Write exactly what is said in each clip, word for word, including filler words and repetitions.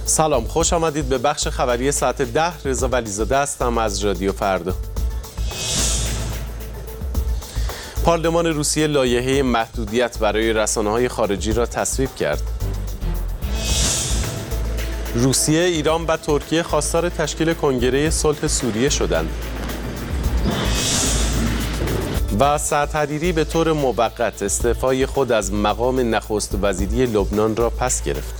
سلام، خوش آمدید به بخش خبری ساعت ده. رضا ولیزاده هستم از رادیو فردا. پارلمان روسیه لایحه محدودیت برای رسانه‌های خارجی را تصویب کرد. روسیه، ایران و ترکیه خواستار تشکیل کنگره صلح سوریه شدند. و سعد حریری به طور موقت استعفای خود از مقام نخست وزیری لبنان را پس گرفت.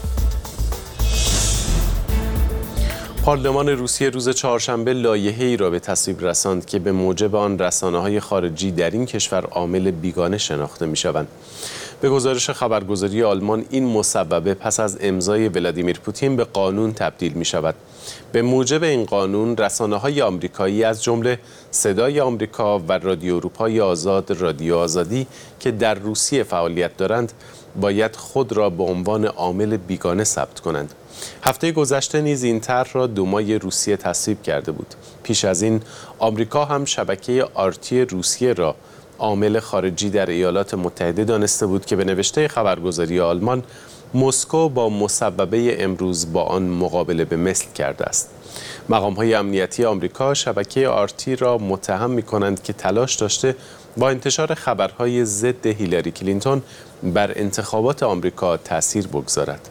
پارلمان روسیه روز چهارشنبه لایحه‌ای را به تصویب رساند که به موجب آن رسانه‌های خارجی در این کشور عامل بیگانه شناخته می‌شوند. به گزارش خبرگزاری آلمان این مصوبه پس از امضای ولادیمیر پوتین به قانون تبدیل می‌شود. به موجب این قانون رسانه‌های آمریکایی از جمله صدای آمریکا و رادیو اروپای آزاد، رادیو آزادی که در روسیه فعالیت دارند باید خود را به عنوان عامل بیگانه ثبت کنند. هفته گذشته نیز این طرح را دومای روسیه تصویب کرده بود. پیش از این آمریکا هم شبکه آرتی روسیه را عامل خارجی در ایالات متحده دانسته بود که به نوشته خبرگزاری آلمان مسکو با مصوبه امروز با آن مقابله به مثل کرده است. مقام‌های امنیتی آمریکا شبکه آرتی را متهم می‌کنند که تلاش داشته با انتشار خبرهای ضد هیلاری کلینتون بر انتخابات آمریکا تأثیر بگذارد.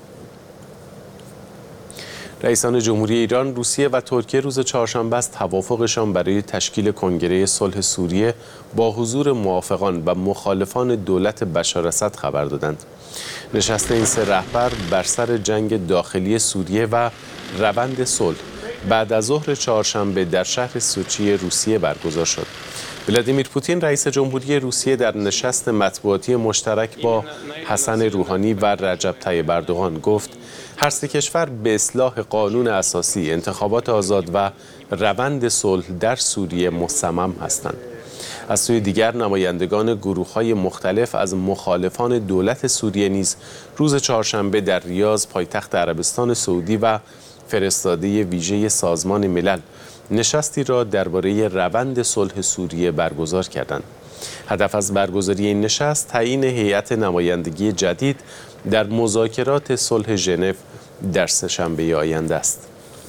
رئیسان جمهوری ایران، روسیه و ترکیه روز چهارشنبه از توافقشان برای تشکیل کنگره صلح سوریه با حضور موافقان و مخالفان دولت بشار اسد خبر دادند. نشست این سه رهبر بر سر جنگ داخلی سوریه و روند صلح بعد از ظهر چهارشنبه در شهر سوچی روسیه برگزار شد. ولادیمیر پوتین رئیس جمهوری روسیه در نشست مطبوعاتی مشترک با حسن روحانی و رجب طیب اردوغان گفت هر سه کشور به اصلاح قانون اساسی، انتخابات آزاد و روند صلح در سوریه مصمم هستند. از سوی دیگر نمایندگان گروه‌های مختلف از مخالفان دولت سوریه نیز روز چهارشنبه در ریاض پایتخت عربستان سعودی و فرستاده ویژه سازمان ملل نشستی را درباره روند صلح سوریه برگزار کردند. هدف از برگزاری این نشست تعیین هیئت نمایندگی جدید در مذاکرات صلح ژنو در سه‌شنبه آینده است.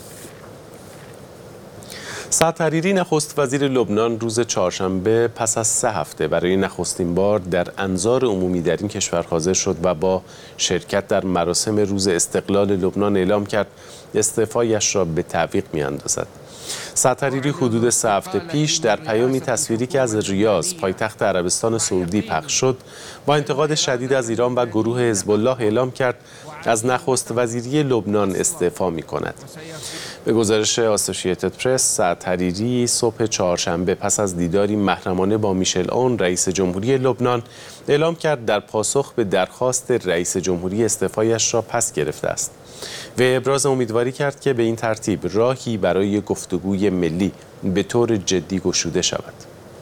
سعد حریری نخست وزیر لبنان روز چهارشنبه پس از سه هفته برای نخستین بار در انظار عمومی در این کشور حاضر شد و با شرکت در مراسم روز استقلال لبنان اعلام کرد استعفایش را به تعویق می‌اندازد. سعد حریری حدود سه هفته پیش در پیامی تصویری که از ریاض پایتخت عربستان سعودی پخش شد با انتقاد شدید از ایران و گروه حزب الله اعلام کرد از نخست وزیری لبنان استعفا می‌کند. به گزارش آسوشییتد پرس، سعد حریری صبح چهارشنبه پس از دیداری محرمانه با میشل اون رئیس جمهوری لبنان اعلام کرد در پاسخ به درخواست رئیس جمهوری استعفایش را پس گرفته است و ابراز امیدواری کرد که به این ترتیب راهی برای گفتگوی ملی به طور جدی گشوده شود.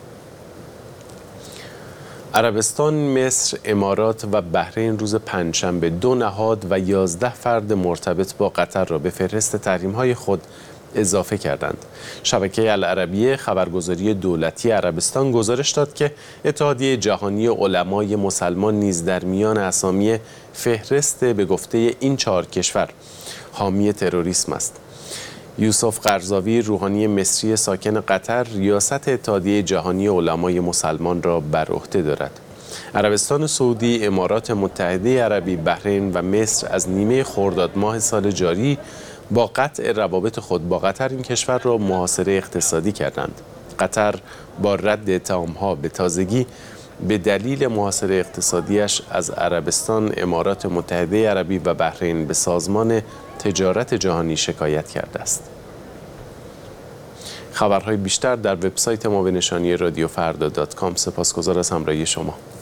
عربستان، مصر، امارات و بحرین روز پنجشنبه دو نهاد و یازده فرد مرتبط با قطر را به فهرست تحریم‌های خود اضافه کردند. شبکه العربیه خبرگزاری دولتی عربستان گزارش داد که اتحادیه جهانی علمای مسلمان نیز در میان اسامی فهرست به گفته این چهار کشور حامی تروریسم است. یوسف قرضاوی، روحانی مصری ساکن قطر، ریاست اتحادیه جهانی علمای مسلمان را بر عهده دارد. عربستان سعودی، امارات متحده عربی، بحرین و مصر از نیمه خرداد ماه سال جاری با قطع روابط خود با قطر این کشور را محاصره اقتصادی کردند. قطر با رد اتهام‌ها به تازگی به دلیل محاصره اقتصادیش از عربستان، امارات متحده عربی و بحرین به سازمان تجارت جهانی شکایت کرده است. خبرهای بیشتر در وبسایت ما به نشانی رادیو فردا دات کام. سپاسگزار از همراهی شما.